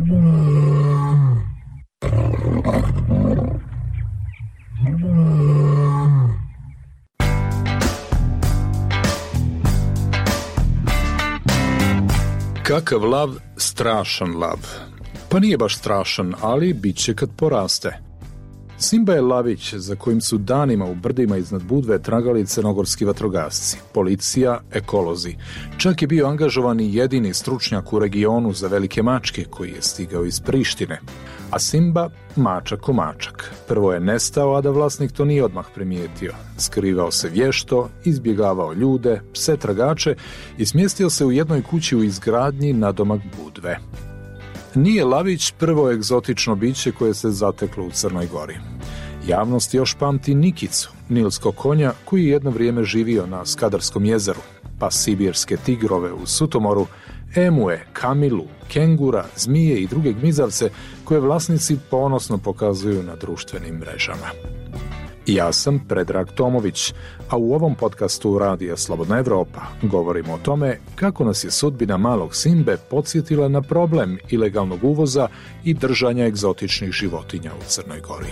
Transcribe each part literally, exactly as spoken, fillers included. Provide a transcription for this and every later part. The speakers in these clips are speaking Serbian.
Kakav lav, strašan lav. Pa nije baš strašan, ali bit će kad poraste. Simba je lavić za kojim su danima u brdima iznad Budve tragali crnogorski vatrogasci, policija, ekolozi. Čak je bio angažovan i jedini stručnjak u regionu za velike mačke koji je stigao iz Prištine. A Simba, mačak ko mačak. Prvo je nestao, a da vlasnik to nije odmah primijetio. Skrivao se vješto, izbjegavao ljude, pse tragače i smjestio se u jednoj kući u izgradnji nadomak Budve. Nije lavić prvo egzotično biće koje se zateklo u Crnoj Gori. Javnost još pamti Nikicu, nilskog konja koji je jedno vrijeme živio na Skadarskom jezeru, pa sibirske tigrove u Sutomoru, emue, kamilu, kengura, zmije i druge gmizavce koje vlasnici ponosno pokazuju na društvenim mrežama. Ja sam Predrag Tomović, a u ovom podcastu Radija Slobodna Evropa govorimo o tome kako nas je sudbina malog Simbe podsjetila na problem ilegalnog uvoza i držanja egzotičnih životinja u Crnoj Gori.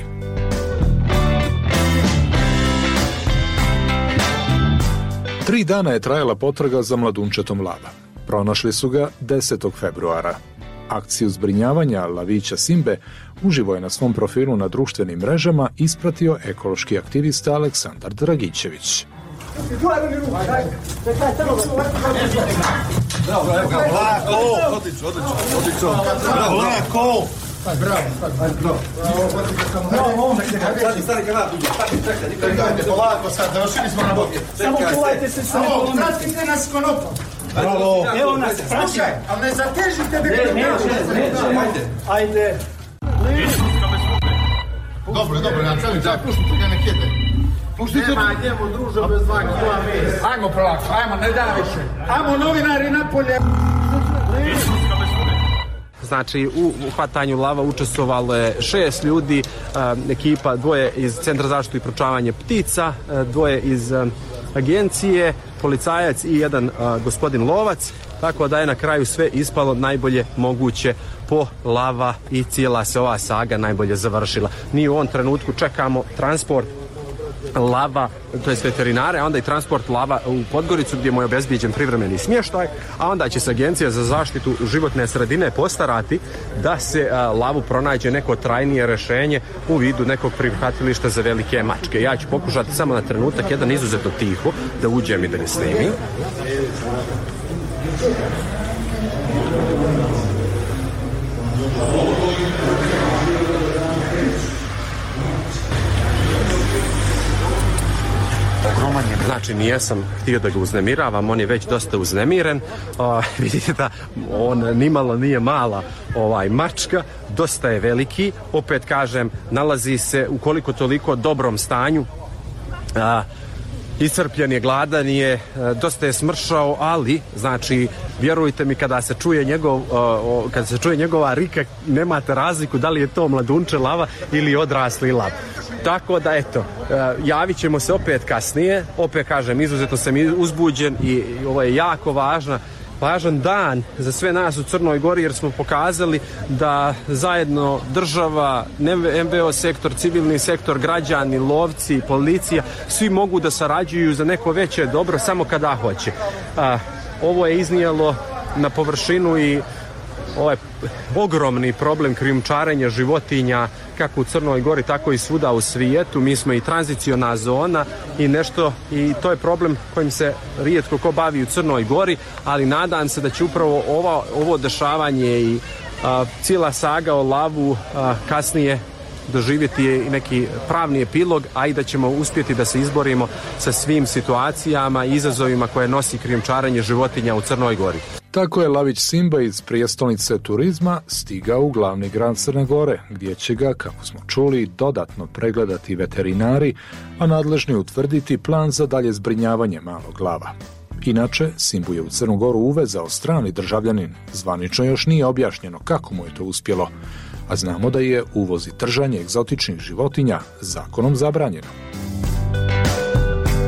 Tri dana je trajala potraga za mladunčetom lava. Pronašli su ga desetog februara. Akciju zbrinjavanja lavića Simbe uživo je na svom profilu na društvenim mrežama ispratio ekološki aktivista Aleksandar Dragičević. Bravo. Evo nas, slušaj, ali ne zatežite da ajde. Ajde. Dobro, dobro, na cijeli čak, puštite ga nek jede. Puštite nema njemu družo bez dva kila mesa. Ajmo prolakšo, ajmo, ne da više. Ajmo novinari napolje. Znači, u hvatanju lava učestvovalo je šest ljudi, ekipa, dvoje iz Centra zaštitu i proučavanje ptica, dvoje iz agencije, policajac i jedan a, gospodin lovac, tako da je na kraju sve ispalo najbolje moguće po lava i cijela se ova saga najbolje završila. Mi u ovom trenutku čekamo transport lava, to je veterinare, a onda i transport lava u Podgoricu gdje mu je obezbijeđen privremeni smještaj, a onda će se Agencija za zaštitu životne sredine postarati da se a, lavu pronađe neko trajnije rješenje u vidu nekog prihvatilišta za velike mačke. Ja ću pokušati samo na trenutak jedan izuzetno tiho da uđem i da ne snimim. Znači, nijesam htio da ga uznemiravam, on je već dosta uznemiren. Uh, vidite da on nimalo nije mala ovaj mačka, dosta je veliki, opet kažem, nalazi se u koliko toliko dobrom stanju. Uh, iscrpljen je, gladan je, dosta je smršao, ali znači vjerujte mi kada se čuje njegov uh, kada se čuje njegova rika, nemate razliku da li je to mladunče lava ili odrasli lav. Tako da eto, uh, javit ćemo se opet kasnije, opet kažem, izuzetno sam uzbuđen i, i ovo je jako važna važan dan za sve nas u Crnoj Gori jer smo pokazali da zajedno država, em ve o sektor, civilni sektor, građani, lovci, policija, svi mogu da sarađuju za neko veće dobro samo kada hoće. A, ovo je iznijelo na površinu i ovaj ogromni problem krijumčarenja životinja kako u Crnoj Gori tako i svuda u svijetu. Mi smo i tranziciona zona i nešto i to je problem kojim se rijetko ko bavi u Crnoj Gori, ali nadam se da će upravo ovo, ovo dešavanje i a, cijela saga o lavu a, kasnije doživjeti neki pravni epilog, a i da ćemo uspjeti da se izborimo sa svim situacijama i izazovima koje nosi krijumčarenje životinja u Crnoj Gori. Tako je lavić Simba iz prijestolnice turizma stigao u glavni grad Crne Gore, gdje će ga, kako smo čuli, dodatno pregledati veterinari, a nadležni utvrditi plan za dalje zbrinjavanje malog lava. Inače, Simbu je u Crnu Goru uvezao strani državljanin. Zvanično još nije objašnjeno kako mu je to uspjelo, a znamo da je uvoz i držanje egzotičnih životinja zakonom zabranjeno.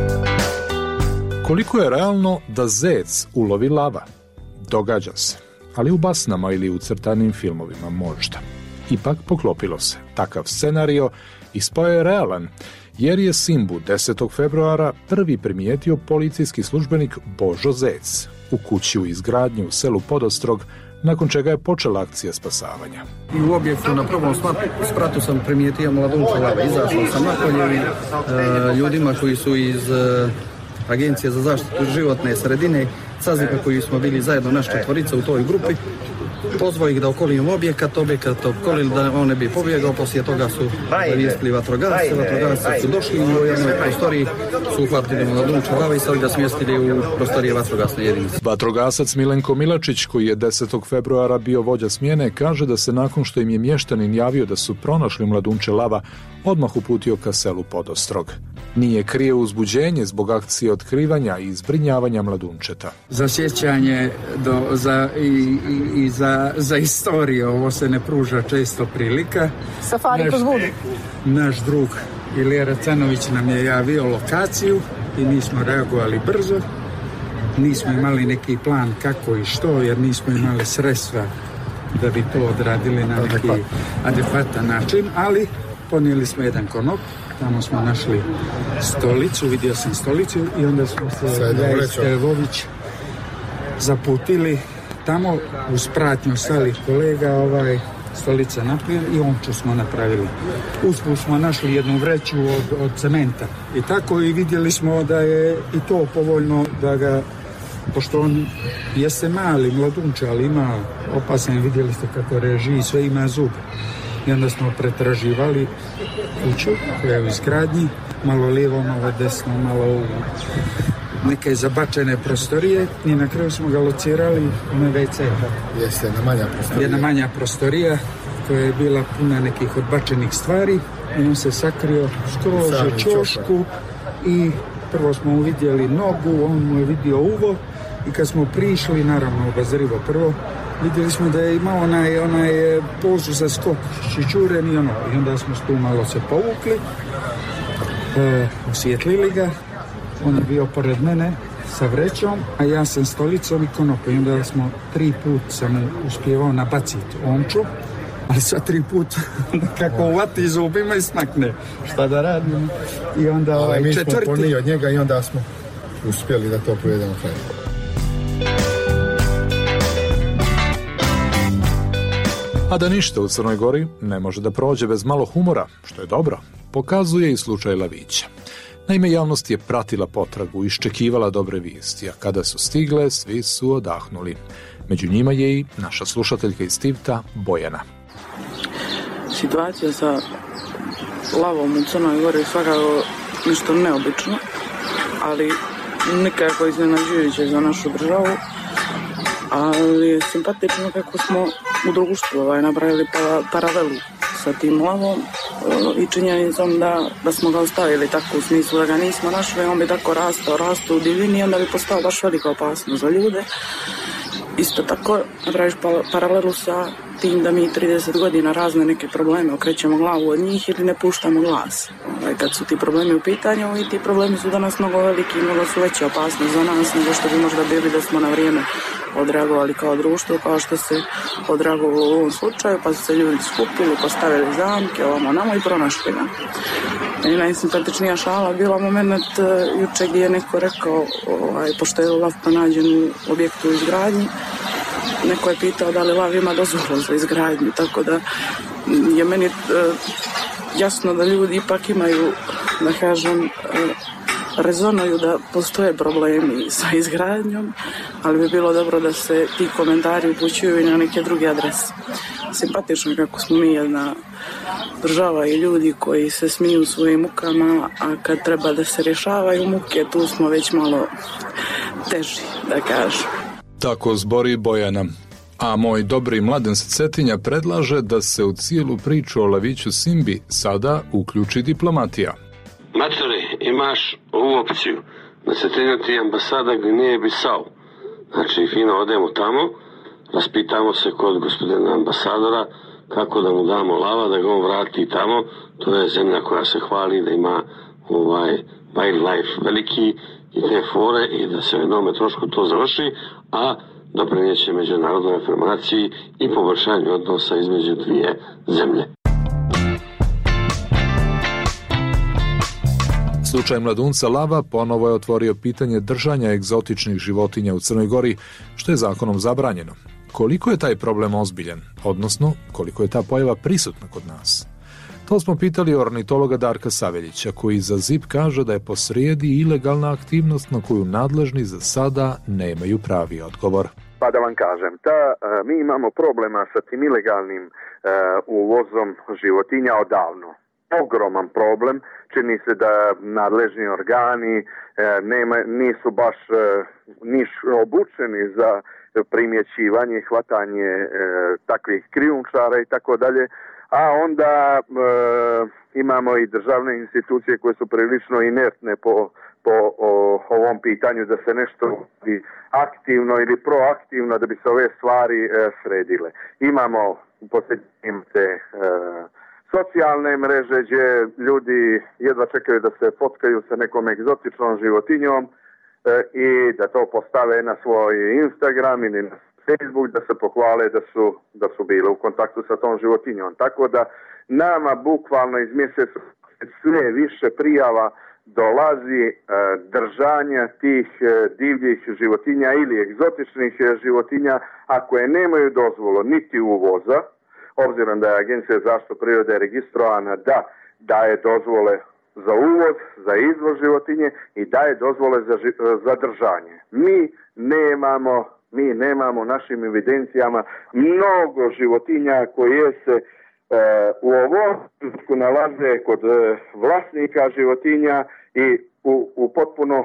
Koliko je realno da zec ulovi lava? Događa se. ali u basnama ili u crtanim filmovima možda. Ipak poklopilo se. Takav scenario ispao je realan, jer je Simbu desetog februara prvi primijetio policijski službenik Božo Zec u kući u izgradnji u selu Podostrog, nakon čega je počela akcija spasavanja. I u objektu na prvom spratu sam primijetio mladunča lava. Izašao sam napolje i e, ljudima koji su iz e, Agencije za zaštitu životne sredine, Cazika koji smo bili zajedno naš četvorica u toj grupi, pozvao ih da okolimo objekat, objekat okolili da on ne bi pobjegao, poslije toga su zavijestili vatrogasce, vatrogasci su došli i u jednoj prostoriji su uhvatili mladunča lava i sad ga smjestili u prostorije vatrogasne jedinice. Vatrogasac Milenko Milačić, koji je desetog februara bio vođa smjene, kaže da se nakon što im je mještanin javio da su pronašli mladunče lava, odmah uputio ka selu Podostrog. Nije krije uzbuđenje zbog akcije otkrivanja i zbrinjavanja mladunčeta. Za sjećanje do, za, i, i, i za, za istoriju, ovo se ne pruža često prilika. Safari kroz vodu. Naš drug Ilija Racanović nam je javio lokaciju i mi smo reagovali brzo. Nismo imali neki plan kako i što, jer nismo imali sredstva da bi to odradili na neki adekvatan način, ali ponijeli smo jedan konop. Tamo smo našli stolicu, vidio sam stolicu i onda smo se ja i Stevović zaputili tamo uz pratnju ostalih kolega, ovaj, stolica naprijed i omču smo napravili. Usput smo našli jednu vreću od, od cementa i tako i vidjeli smo da je i to povoljno da ga, pošto on jeste mali mladunče, ali ima opasan, vidjeli ste kako reži, sve ima zub. I onda smo pretraživali kuću koja je u izgradnji, malo lijevo, malo desno, malo u neke zabačene prostorije i na kraju smo ga locirali na ve ce. Jeste, jedna manja prostorija. Jedna manja prostorija koja je bila puna nekih odbačenih stvari i on se sakrio skroz u ćošku i prvo smo uvidjeli nogu, on mu je vidio uvo i kad smo prišli, naravno obazrivo prvo, vidjeli smo da je imao onaj, onaj pozu za skok, šičuren i ono. I onda smo tu malo se povukli, e, osvjetlili ga, on je bio pored mene sa vrećom, a ja sam stolicom i konopom. I onda smo tri put sam uspjevao nabaciti omču, ali sva tri put kako uvati zubima i smakne. Šta da radim? I onda ovaj mi četvrti... smo ponili od njega i onda smo uspjeli da to povedemo kraj. A da ništa u Crnoj Gori ne može da prođe bez malo humora, što je dobro, pokazuje i slučaj Lavića. Naime, javnost je pratila potragu, iščekivala dobre vijesti, a kada su stigle, svi su odahnuli. Među njima je i naša slušateljka iz Tivta, Bojana. Situacija sa lavom u Crnoj Gori je svakako nešto neobično, ali nikako iznenađujuće za našu državu, ali je simpatično kako smo u društvu ovaj, napravili pa, paralelu sa tim lavom i činjenicom da, da smo ga ostavili tako u smislu da ga nismo našli, on bi tako rastao, rastao u divini i onda bi postao baš velika opasnost za ljude. Isto tako napraviš pa, paralelu sa tim da mi trideset godina razne neke probleme okrećemo glavu od njih ili ne puštamo glas. Ovaj, kad su ti problemi u pitanju i ti problemi su danas mnogo veliki i mnogo su veće opasnost za nas nego što bi možda bili da smo na vrijeme odreagovali kao društvo, kao što se odreagovalo u ovom slučaju, pa su se ljudi skupili, postavili zamke, ovamo namo i pronašli ga. I najsimpatičnija šala bila moment uh, juče gdje je neko rekao, ovaj, pošto je lav pronađen u objektu u izgradnji, neko je pitao da li lav ima dozvolu za izgradnju, tako da je meni uh, jasno da ljudi ipak imaju, da kažem, uh, rezonuju da postoje problemi sa izgradnjom, ali bi bilo dobro da se ti komentari upućuju i na neke druge adrese. Simpatično kako smo mi jedna država i ljudi koji se smiju svojim mukama, a kad treba da se rješavaju muke, tu smo već malo teži, da kažem. Tako zbori Bojana. A moj dobri Mladen sa Cetinja predlaže da se u cijelu priču o Laviću Simbi sada uključi diplomatija. Matori, imaš ovu opciju da se trenati ambasada Gvineje Bisau. Znači, fino odemo tamo, raspitamo se kod gospodina ambasadora kako da mu damo lava, da ga on vrati tamo. To je zemlja koja se hvali da ima ovaj wildlife veliki i te fore i da se u jednome trošku to završi, a doprineće međunarodnoj afirmaciji i poboljšanju odnosa između dvije zemlje. Slučaj mladunca Lava ponovo je otvorio pitanje držanja egzotičnih životinja u Crnoj Gori, što je zakonom zabranjeno. Koliko je taj problem ozbiljan, odnosno koliko je ta pojava prisutna kod nas? To smo pitali ornitologa Darka Saveljića, koji za Z I P kaže da je posrijedi ilegalna aktivnost na koju nadležni za sada nemaju pravi odgovor. Pa da vam kažem, ta, mi imamo problema sa tim ilegalnim uh, uvozom životinja odavno. Ogroman problem, čini se da nadležni organi uh, nema, nisu baš uh, niš obučeni za primjećivanje, hvatanje uh, takvih krijumčara i tako dalje. A onda e, imamo i državne institucije koje su prilično inertne po, po o, ovom pitanju da se nešto aktivno ili proaktivno da bi se ove stvari e, sredile. Imamo u posljednjim te e, socijalne mreže gdje ljudi jedva čekaju da se fotkaju sa nekom egzotičnom životinjom e, i da to postave na svoj Instagram ili na Facebook, da se pohvale da su, da su bili u kontaktu sa tom životinjom. Tako da nama bukvalno iz mjeseca sve više prijava dolazi e, držanja tih e, divljih životinja ili egzotičnih e, životinja, a koje nemaju dozvolu niti uvoza, obzirom da je Agencija za zaštitu prirode registrovana da daje dozvole za uvoz, za izvoz životinje i daje dozvole za, za držanje. Mi nemamo Mi nemamo u našim evidencijama mnogo životinja koje se e, u ovom trenutku nalaze kod e, vlasnika životinja i u, u potpuno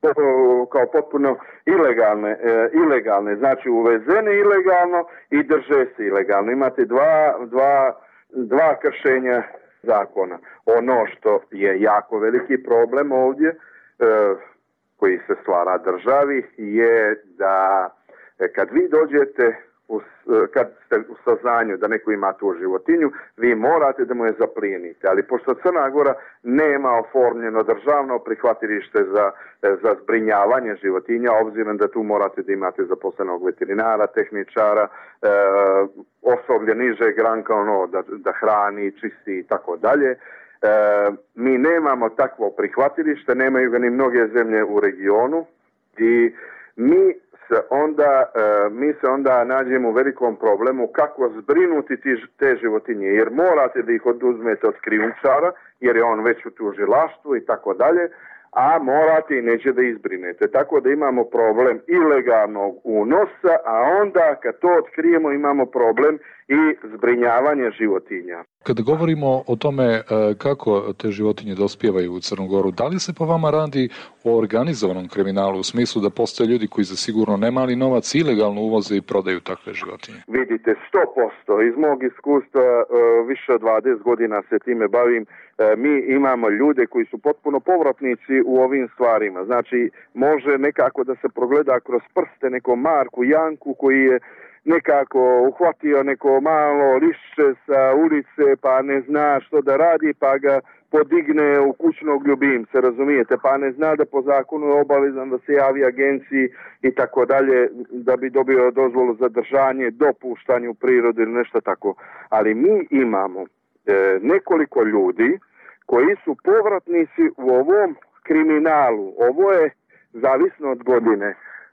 kao potpuno ilegalne, e, ilegalne, znači uvezene ilegalno i drže se ilegalno. Imate dva, dva, dva kršenja zakona. Ono što je jako veliki problem ovdje, e, koji se stvara državi, je da kad vi dođete, u, kad ste u saznanju da neko ima tu životinju, vi morate da mu je zaplijenite. Ali pošto Crna Gora nema oformljeno državno prihvatilište za, za zbrinjavanje životinja, obzirom da tu morate da imate zaposlenog veterinara, tehničara, e, osoblje nižeg ranka, ono, da, da hrani, čisti i tako dalje. Mi nemamo takvo prihvatilište, nemaju ga ni mnoge zemlje u regionu i mi se onda, mi se onda nađemo u velikom problemu kako zbrinuti te životinje, jer morate da ih oduzmete od krijumčara, jer je on već u tužilaštvu i tako dalje, a morate i neće da izbrinete. Tako da imamo problem ilegalnog unosa, a onda kad to otkrijemo imamo problem i zbrinjavanje životinja. Kada govorimo o tome kako te životinje dospijevaju u Crnu Goru, da li se po vama radi o organizovanom kriminalu u smislu da postoje ljudi koji za sigurno ne mali novac ilegalno uvoze i prodaju takve životinje? Vidite, sto posto. Iz mog iskustva više od dvadeset godina se time bavim. Mi imamo ljude koji su potpuno povratnici u ovim stvarima. Znači, može nekako da se progleda kroz prste nekom Marku Janku koji je nekako uhvatio neko malo lišće sa ulice pa ne zna što da radi pa ga podigne u kućnog ljubimca, razumijete, pa ne zna da po zakonu je obavezan da se javi agenciji i tako dalje da bi dobio dozvolu za držanje, dopuštanje u prirodi ili nešto tako. Ali mi imamo e, nekoliko ljudi koji su povratnici u ovom kriminalu. Ovo je zavisno od godine.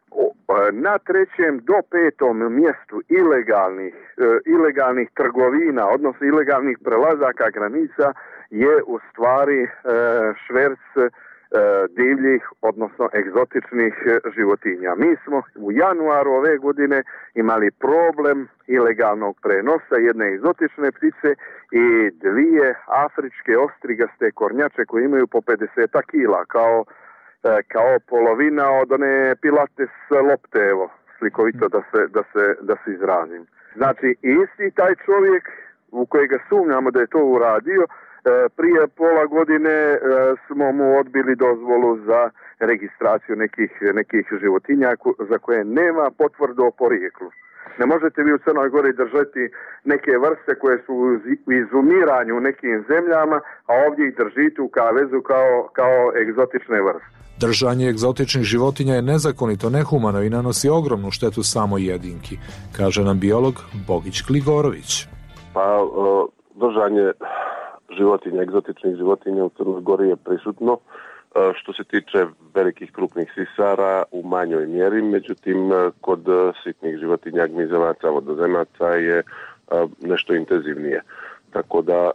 Na trećem do petom mjestu ilegalnih, e, ilegalnih trgovina, odnosno ilegalnih prelazaka granica je u stvari e, šverc e, divljih, odnosno egzotičnih životinja. Mi smo u januaru ove godine imali problem ilegalnog prenosa jedne egzotične ptice i dvije afričke ostrigaste kornjače koje imaju po pedeset kila, kao kao polovina od one pilates lopte, evo, slikovito da se, da se, da se izrazim. Znači, isti taj čovjek u kojega sumnjamo da je to uradio, prije pola godine smo mu odbili dozvolu za registraciju nekih, nekih životinja za koje nema potvrdu o porijeklu. Ne možete vi u Crnoj Gori držati neke vrste koje su u izumiranju u nekim zemljama, a ovdje ih držite u kavezu kao, kao egzotične vrste. Držanje egzotičnih životinja je nezakonito, nehumano i nanosi ogromnu štetu samo jedinki, kaže nam biolog Bogić Gligorović. Pa držanje životinja, egzotičnih životinja u Crnoj Gori je prisutno. Što se tiče velikih krupnih sisara u manjoj mjeri, međutim kod sitnih životinja, gmizavaca, vodozemaca je nešto intenzivnije. Tako da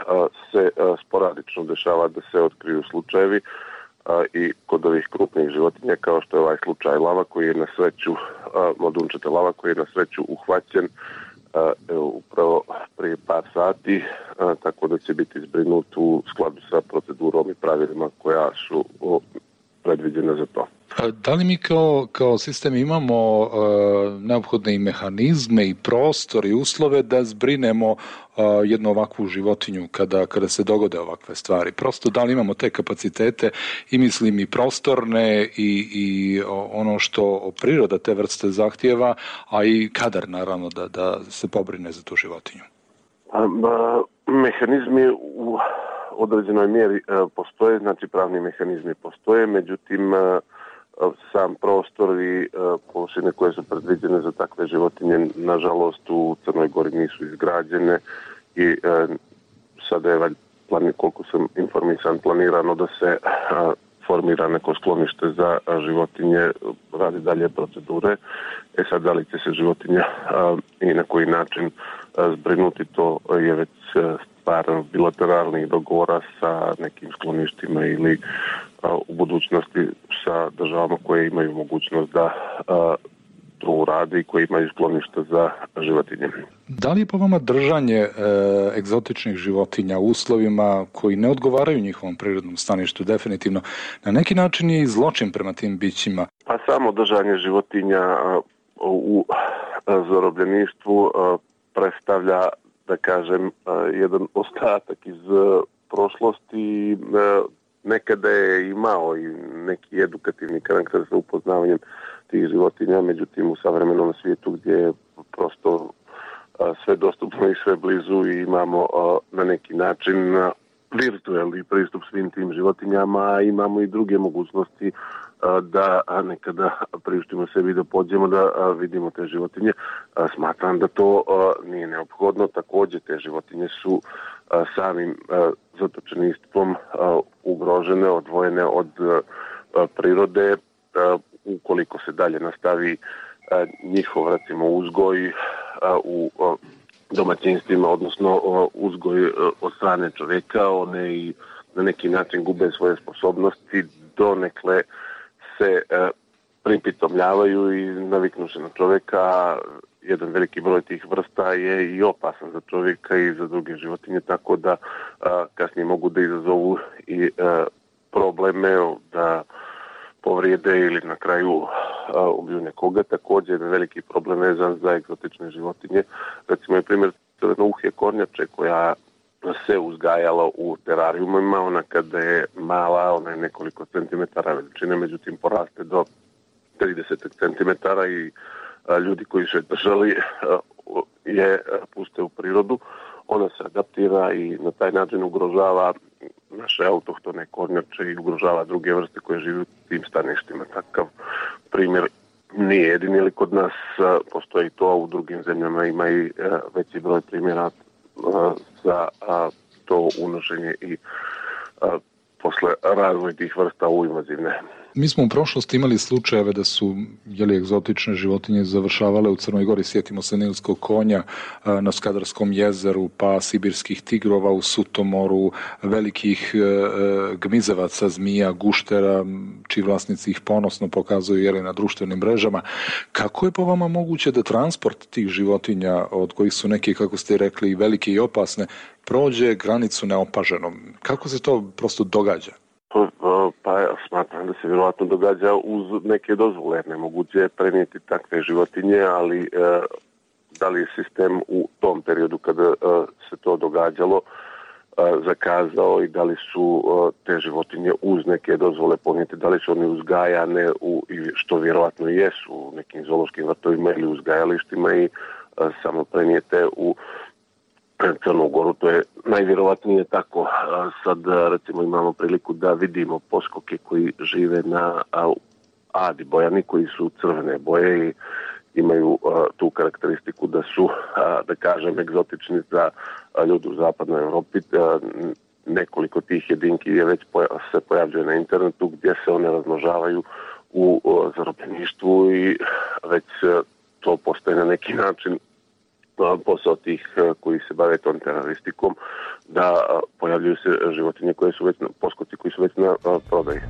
se sporadično dešava da se otkriju slučajevi i kod ovih krupnih životinja, kao što je ovaj slučaj lava koji je na sreću, modunčata lava koji je na sreću uhvaćen evo, upravo prije par sati, tako da će biti zbrinut u skladu sa procedurom i pravilima koja su predviđena za to. Da li mi kao, kao sistem imamo uh, neophodne i mehanizme i prostor i uslove da zbrinemo uh, jednu ovakvu životinju kada, kada se dogode ovakve stvari? Prosto da li imamo te kapacitete i mislim i prostorne i, i ono što priroda te vrste zahtijeva, a i kadar naravno da, da se pobrine za tu životinju? A, mehanizmi u određenoj mjeri postoje, znači pravni mehanizmi postoje, međutim sam prostor i površine koje su predviđene za takve životinje nažalost u Crnoj Gori nisu izgrađene i sada je plan, koliko sam informisan, planirano da se formira neko sklonište za životinje, radi dalje procedure. E sad, da li će se životinja i na koji način zbrinuti, to je već stvar bilateralnih dogovora sa nekim skloništima ili u budućnosti sa državama koje imaju mogućnost da to urade i koje imaju skloništa za životinje. Da li je po vama držanje e, egzotičnih životinja u uslovima koji ne odgovaraju njihovom prirodnom staništu definitivno na neki način je i zločin prema tim bićima? Pa samo držanje životinja u zarobljeništvu predstavlja, da kažem, jedan ostatak iz prošlosti. Nekada je imao i neki edukativni karakter sa upoznavanjem tih životinja, međutim u savremenom svijetu gdje je prosto sve dostupno i sve blizu i imamo na neki način virtualni pristup svim tim životinjama, a imamo i druge mogućnosti da nekada priuštimo sebi da pođemo da vidimo te životinje. Smatram da to nije neophodno. Također te životinje su samim zatočenistvom ugrožene, odvojene od prirode. Ukoliko se dalje nastavi njihov, recimo, uzgoj u domaćinstvima, odnosno uzgoj od strane čovjeka, one i na neki način gube svoje sposobnosti, donekle se pripitomljavaju i naviknu se na čovjeka. Jedan veliki broj tih vrsta je i opasan za čovjeka i za druge životinje, tako da kasnije mogu da izazovu i probleme da povrijede ili na kraju ubiju nekoga. Također je veliki problem vezan za egzotične životinje. Recimo je primjer crvenouhje kornjače koja se uzgajala u terarijumima. Ona kada je mala, ona je nekoliko centimetara veličine, međutim poraste do trideset centimetara i ljudi koji su je držali je puste u prirodu. Ona se adaptira i na taj način ugrožava naše autohtone kornjače i ugrožava druge vrste koje žive u tim staništima. Takav primjer nije jedini, ili kod nas postoji to, a u drugim zemljama ima i veći broj primjera za to unošenje i posle razvoj tih vrsta u invazivne. Mi smo u prošlosti imali slučajeve da su jeli, egzotične životinje završavale u Crnoj Gori. Sjetimo se nilskog konja na Skadarskom jezeru, pa sibirskih tigrova u Sutomoru, velikih gmizevaca, zmija, guštera, čiji vlasnici ih ponosno pokazuju jeli, na društvenim mrežama. Kako je po vama moguće da transport tih životinja, od kojih su neke, kako ste rekli, velike i opasne, prođe granicu neopaženo? Kako se to prosto događa? Pa ja smatram da se vjerojatno događa uz neke dozvole. Nemoguće je prenijeti takve životinje, ali e, da li je sistem u tom periodu kada e, se to događalo, e, zakazao i da li su te životinje uz neke dozvole ponijete, da li su one uzgajane u, što vjerojatno jesu u nekim zoološkim vrtovima ili uzgajalištima i samo prenijete u Crnu Goru. To je najvjerovatnije tako. Sad recimo imamo priliku da vidimo poskoke koji žive na Adi Bojani, koji su crvene boje i imaju uh, tu karakteristiku da su, uh, da kažem, egzotični za uh, ljudi u zapadnoj Europi. Uh, nekoliko tih jedinki je već poja- se pojavljuje na internetu gdje se one razmnožavaju u uh, zarobljeništvu i već uh, to postaje na neki način uh, posao tih uh, koji se bave tom teroristikom, da uh, pojavljuju se životinje koje su već na poskoci, koji su već na uh, prodaji.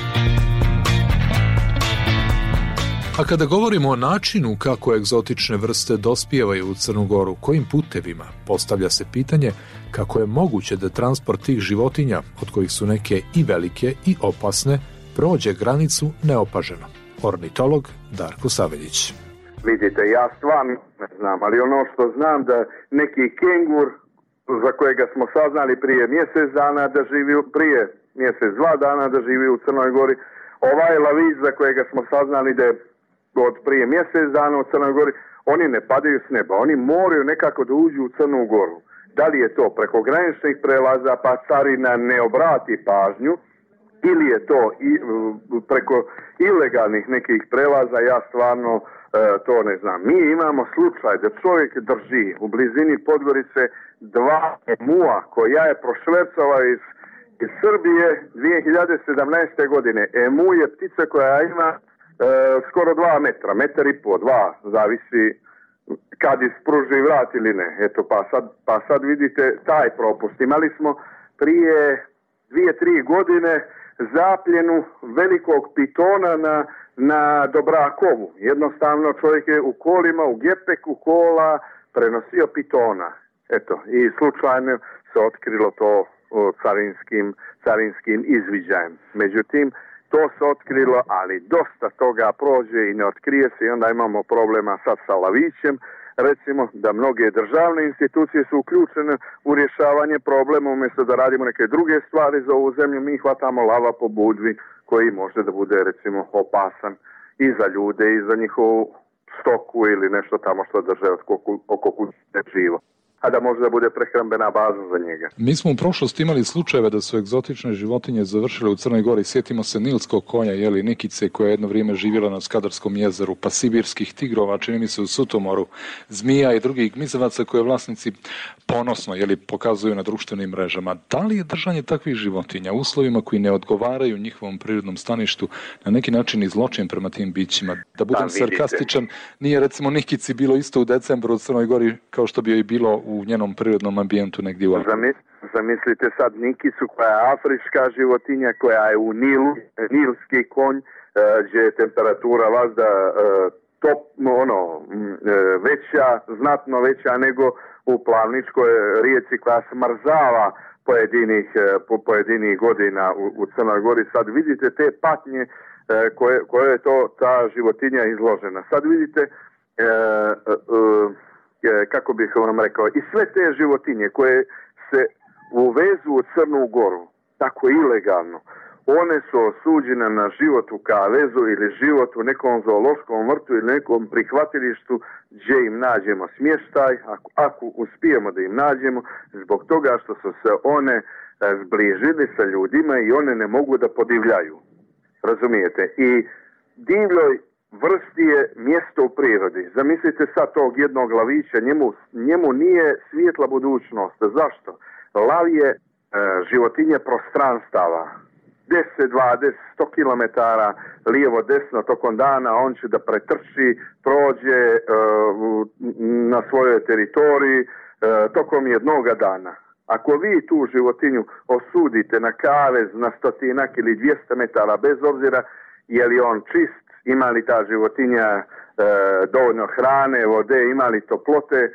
A kada govorimo o načinu kako egzotične vrste dospijevaju u Crnu Goru, kojim putevima, postavlja se pitanje kako je moguće da transport tih životinja, od kojih su neke i velike i opasne, prođe granicu neopaženo. Ornitolog Darko Saveljić. Vidite, ja stvarno ne znam, ali ono što znam da neki kengur za kojega smo saznali prije mjesec dana da živi, prije mjesec dva dana da živi u Crnoj Gori, ovaj lavić za kojega smo saznali da je od prije mjesec dana u Crnoj Gori, oni ne padaju s neba, oni moraju nekako da uđu u Crnu Goru. Da li je to preko graničnih prelaza pa carina ne obrati pažnju, ili je to i preko ilegalnih nekih prelaza, ja stvarno e, to ne znam. Mi imamo slučaj da čovjek drži u blizini Podgorice dva emua koja je prošvercovao iz, iz Srbije dvije hiljade sedamnaeste. godine. Emu je ptica koja ima E, skoro dva metra, metar i po, dva, zavisi kad ispruži vrat ili ne. Eto, pa sad, pa sad vidite taj propust. Imali smo prije dvije, tri godine zapljenu velikog pitona na, na Dobrakovu. Jednostavno čovjek je u kolima, u gepeku kola prenosio pitona. Eto, i slučajno se otkrilo to o, carinskim, carinskim izviđajem. Međutim, to se otkrilo, ali dosta toga prođe i ne otkrije se i onda imamo problema sad sa lavićem. Recimo da mnoge državne institucije su uključene u rješavanje problema, umjesto da radimo neke druge stvari za ovu zemlju, mi hvatamo lava po budvi koji može da bude recimo opasan i za ljude i za njihovu stoku ili nešto tamo što drže oko kuće živo, a da može da bude prehrambena baza za njega. Mi smo u prošlosti imali slučajeve da su egzotične životinje završile u Crnoj Gori. Sjetimo se nilskog konja, jeli, Nikice, koja je jedno vrijeme živjela na Skadarskom jezeru, pa sibirskih tigrova, čini mi se u Sutomoru, zmija i drugih gmizavaca koje vlasnici ponosno, jeli, pokazuju na društvenim mrežama. Da li je držanje takvih životinja u uslovima koji ne odgovaraju njihovom prirodnom staništu na neki način i zločin prema tim bićima? Da budem da, sarkastičan, nije recimo Nikici bilo isto u decembru u Crnoj Gori kao što bi joj bilo u njenom prirodnom ambijentu negdje u Africi. Zamislite sad Nikicu koja je afrička životinja, koja je u Nilu, nilski konj, gdje je temperatura vazda top, ono, veća, znatno veća nego u Plavničkoj rijeci koja smrzava pojedinih, po pojedinih godina u, u Crnoj Gori. Sad vidite te patnje koje, koje je to ta životinja izložena. Sad vidite e, e, kako bih vam rekao, i sve te životinje koje se uvezu u Crnu Goru, tako ilegalno, one su osuđene na život u kavezu ili život u nekom zoološkom vrtu ili nekom prihvatilištu gdje im nađemo smještaj, ako, ako uspijemo da im nađemo, zbog toga što su se one zbližili sa ljudima i one ne mogu da podivljaju. Razumijete? I divljoj vrsti je mjesto u prirodi. Zamislite sad tog jednog lavića, njemu, njemu nije svijetla budućnost. Zašto? Lav je e, životinje prostranstava. deset, dvadeset, sto kilometara lijevo, desno tokom dana, on će da pretrči, prođe e, na svojoj teritoriji e, tokom jednoga dana. Ako vi tu životinju osudite na kavez na stotinak ili dvjesto metara, bez obzira je li on čist, ima li ta životinja e, dovoljno hrane, vode, ima li toplote,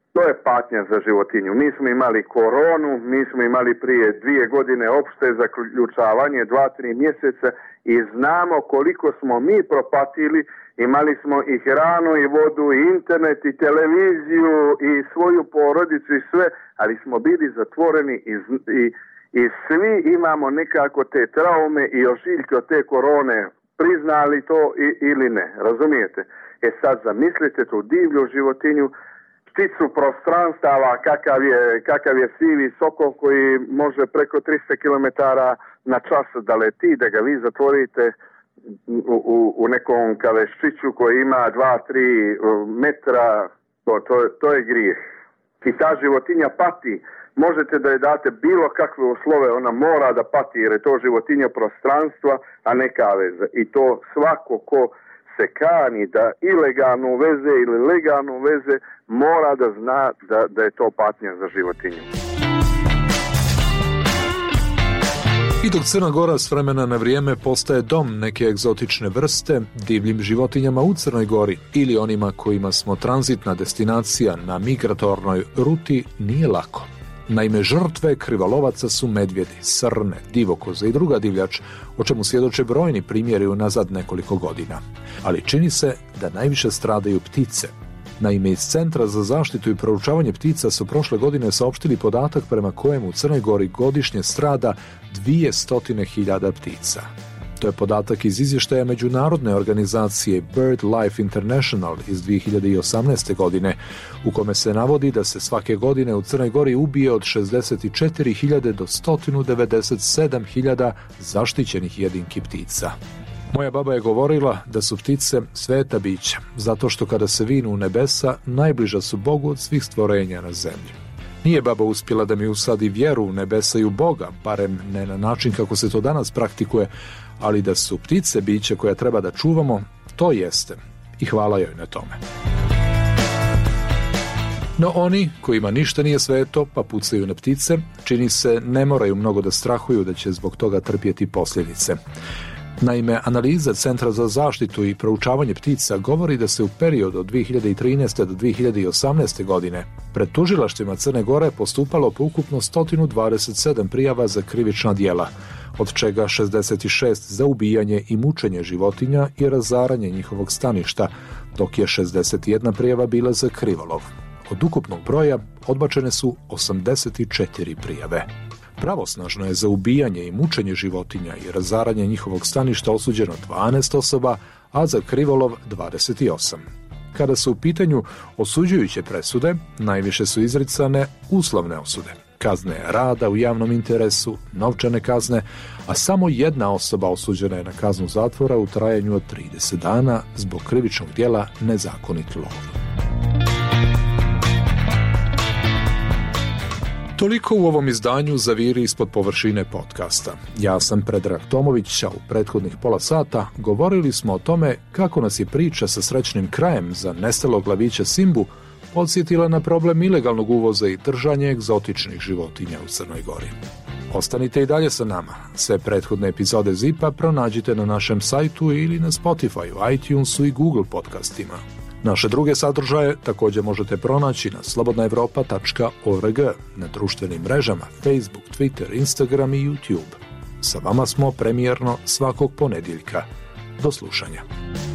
To je patnja za životinju. Mi smo imali koronu, mi smo imali prije dvije godine opšte zaključavanje, dva, tri mjeseca i znamo koliko smo mi propatili. Imali smo i hranu, i vodu, i internet, i televiziju, i svoju porodicu i sve, ali smo bili zatvoreni i, i, i svi imamo nekako te traume i ožiljke od te korone, priznali to i, ili ne, razumijete? E sad zamislite tu divlju životinju, pticu prostranstava, kakav je, kakav je sivi sokol koji može preko tristo kilometara na čas da leti, da ga vi zatvorite u, u, u nekom kaveščiću koji ima dva do tri metra, to, to, to je grijeh. I ta životinja pati. Možete da je date bilo kakve uslove, ona mora da pati jer je to životinja prostranstva, a ne kaveza. I to svako ko se kani da ilegalno uveze ili legalno uveze, mora da zna da, da je to patnja za životinju. I dok Crna Gora s vremena na vrijeme postaje dom neke egzotične vrste, divljim životinjama u Crnoj Gori ili onima kojima smo tranzitna destinacija na migratornoj ruti, nije lako. Naime, žrtve krivolovaca su medvjedi, srne, divokoze i druga divljač, o čemu svjedoče brojni primjeri unazad nekoliko godina. Ali čini se da najviše stradaju ptice. Naime, iz Centra za zaštitu i proučavanje ptica su prošle godine saopštili podatak prema kojem u Crnoj Gori godišnje strada dvjesto hiljada ptica. To je podatak iz izvještaja međunarodne organizacije BirdLife International iz dvije hiljade osamnaeste. godine, u kome se navodi da se svake godine u Crnoj Gori ubije od šezdeset četiri hiljade do sto devedeset sedam hiljada zaštićenih jedinki ptica. Moja baba je govorila da su ptice sveta bića, zato što kada se vinu u nebesa, najbliža su Bogu od svih stvorenja na zemlji. Nije baba uspjela da mi usadi vjeru u nebesa i u Boga, barem ne na način kako se to danas praktikuje, ali da su ptice biće koje treba da čuvamo, to jeste. I hvala joj na tome. No oni, kojima ništa nije sveto, pa pucaju na ptice, čini se ne moraju mnogo da strahuju da će zbog toga trpjeti posljedice. Naime, analiza Centra za zaštitu i proučavanje ptica govori da se u periodu od dvije hiljade trinaeste. do dvije hiljade osamnaeste. godine pred tužilaštvima Crne Gore postupalo po ukupno sto dvadeset sedam prijava za krivična djela, od čega šezdeset šest za ubijanje i mučenje životinja i razaranje njihovog staništa, dok je šezdeset jedna prijava bila za krivolov. Od ukupnog broja odbačene su osamdeset četiri prijave. Pravosnažno je za ubijanje i mučenje životinja i razaranje njihovog staništa osuđeno dvanaest osoba, a za krivolov dvadeset osam. Kada su u pitanju osuđujuće presude, najviše su izricane uslovne osude, kazne rada u javnom interesu, novčane kazne, a samo jedna osoba osuđena je na kaznu zatvora u trajanju od trideset dana zbog krivičnog djela nezakonit lov. Toliko u ovom izdanju Zaviri ispod površine podcasta. Ja sam Predrag Tomović, a u prethodnih pola sata govorili smo o tome kako nas je priča sa srećnim krajem za nestalog lavića Simbu podsjetila na problem ilegalnog uvoza i držanja egzotičnih životinja u Crnoj Gori. Ostanite i dalje sa nama. Sve prethodne epizode Zipa pronađite na našem sajtu ili na Spotifyu, iTunesu i Google podcastima. Naše druge sadržaje također možete pronaći na slobodna evropa tačka org, na društvenim mrežama Facebook, Twitter, Instagram i YouTube. Sa vama smo premijerno svakog ponedjeljka. Do slušanja.